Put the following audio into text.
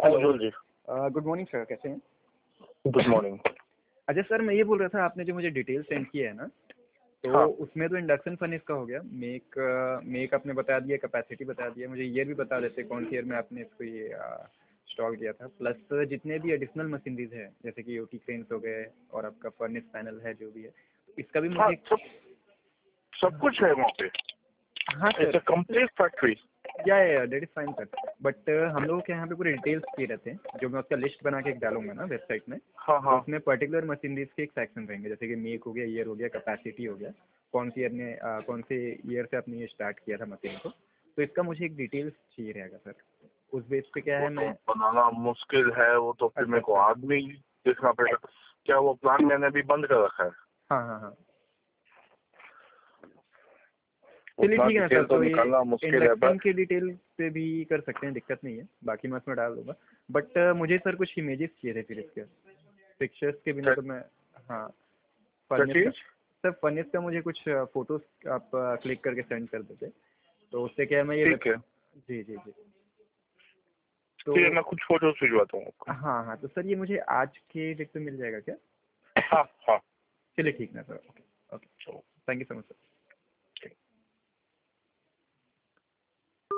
Hello जी। Good morning sir, कैसे हैं? Good morning. अच्छा सर, मैं ये बोल रहा था, आपने जो मुझे डिटेल सेंड किया है ना, तो हाँ उसमें तो इंडक्शन फर्नेस का हो गया, मेक आपने बता दिया, कैपेसिटी बता दिया, मुझे ईयर भी बता देते कौन सी ईयर में आपने इसको ये इंस्टॉल किया था, प्लस जितने भी एडिशनल मशीनरीज है जैसे कि ओटी क्रेन्स हो गए और आपका फर्नेस पैनल है जो भी है, इसका भी हाँ, मुझे। सब कुछ है वहाँ पे। हाँ it's sir, a complete factory. Yeah that is fine sir, but हम लोगों के यहाँ पे पूरे डिटेल्स चाहिए रहते हैं, जो मैं उसका लिस्ट बना के एक डालूंगा ना वेबसाइट में। हाँ तो हाँ। उसमें पर्टिकुलर मशीनरीज के एक सेक्शन रहेंगे, जैसे कि मेक हो गया, ईयर हो गया, कैपेसिटी हो गया, कौन सी ईयर ने कौन से ईयर से आपने ये स्टार्ट किया था मशीन को। तो इसका मुझे एक डिटेल्स चाहिए रहेगा सर, उस बेस पे क्या वो है तो मैं। बनाना मुश्किल है, वो तो फिर अच्छा मेरे को अच्छा। आदमी देखना पड़ेगा। क्या वो प्लान मैंने अभी बंद कर रखा है? हाँ हाँ हाँ, चलिए उतना ठीक है ना सर, डिटेल तो तो ये निकालना मुश्किल है इंडक्शन बस। के डिटेल पे भी कर सकते हैं, दिक्कत नहीं है, बाकी मैं उसमें डाल दूंगा। बट मुझे सर कुछ इमेजेस चाहिए थे फिर इसके, पिक्चर्स के बिना क्या तो मैं। हाँ, क्या फर्नेस का। चीज? सर फर्नेस का मुझे कुछ फ़ोटोज़ आप क्लिक करके सेंड कर देते, तो उससे क्या है मैं ये ठीक है जी जी जी। ठीक है, तो मैं कुछ फोटोज भिजवाता हूँ आपको। हाँ हाँ, तो सर ये मुझे आज के डेट पे मिल जाएगा क्या? हाँ हाँ। चलिए ठीक ना सर, ओके ओके, चलो। Thank you so much sir.